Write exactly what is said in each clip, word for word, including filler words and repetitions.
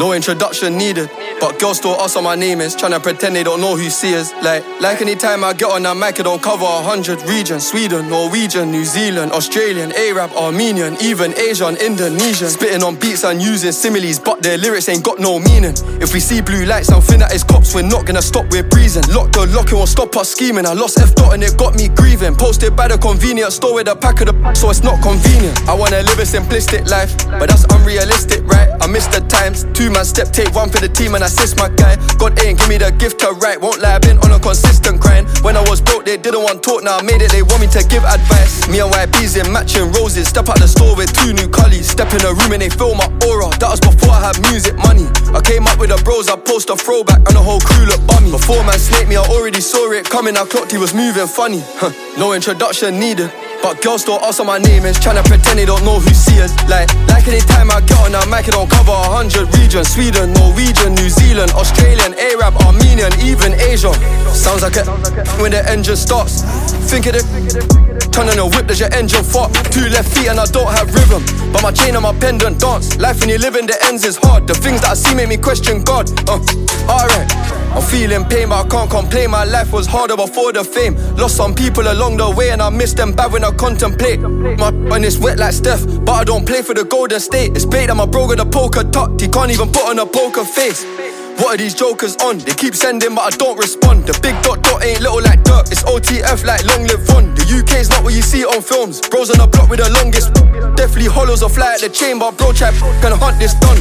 No introduction needed, but girls still ask what my name is, tryna pretend they don't know who C is. Like, like anytime I get on that mic, I don't cover a hundred regions. Sweden, Norwegian, New Zealand, Australian, Arab, Armenian, even Asian, Indonesian. Spitting on beats and using similes, but their lyrics ain't got no meaning. If we see blue lights and think that it's cops, we're not gonna stop, we're breezing. Lock the lock, it won't stop us scheming. I lost F dot and it got me grieving. Posted by the convenience store with a pack of the so it's not convenient. I wanna live a simplistic life, but that's unrealistic, right? I miss the times. Two man step, take one for the team and assist my guy. God ain't give me the gift to write. Won't lie, I've been on a consistent grind. When I was broke, they didn't want talk. Now I made it, they want me to give advice. Me and Y B's in matching roses. Step out the store with two new collies. Step in the room and they feel my aura. That was before I had music money. I came up with the bros, I post a throwback and the whole crew look bummy. Before man snaked me, I already saw it coming. I clocked he was moving funny. Huh. No introduction needed, but girls still ask what my name is, tryna pretend they don't know who C is. Like, like anytime I get on that mic, I don't cover a hundred regions. Sweden, Norwegian, New Zealand, Australian, Arab, Armenian, even Asia. Sounds like it when the engine starts. Think of it, turn on a whip, does your engine fart? Two left feet and I don't have rhythm, but my chain and my pendant dance. Life when you live in the ends is hard. The things that I see make me question God. Uh, alright, I'm feeling pain, but I can't complain. My life was harder before the fame. Lost some people along the way, and I miss them bad when I contemplate. My when it's wet like Steph, but I don't play for the Golden State. It's bait that my bro got a poker tucked. He can't even put on a poker face. What are these jokers on? They keep sending, but I don't respond. The big dot dot ain't little like dirt. It's O T F like long live Von. The U K's not what you see on films. Bros on the block with the longest. Definitely hollows or fly at the chamber. Bro trap can hunt this done.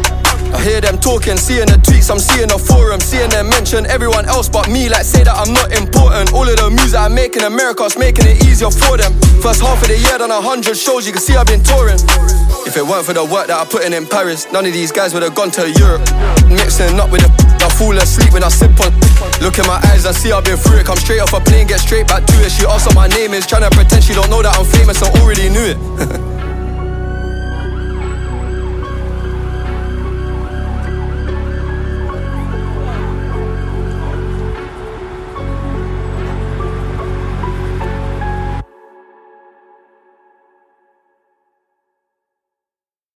I hear them talking, seeing the tweets, I'm seeing the forum, seeing them mention everyone else but me, like say that I'm not important. All of the music I make in America is making it easier for them. First half of the year done a hundred shows, you can see I've been touring. If it weren't for the work that I put in in Paris, none of these guys would have gone to Europe. Mixing up with the I fall asleep when I sip on. Look in my eyes and see I've been through it. Come straight off a plane, get straight back to it. She asks what my name is, trying to pretend she don't know that I'm famous, I already knew it.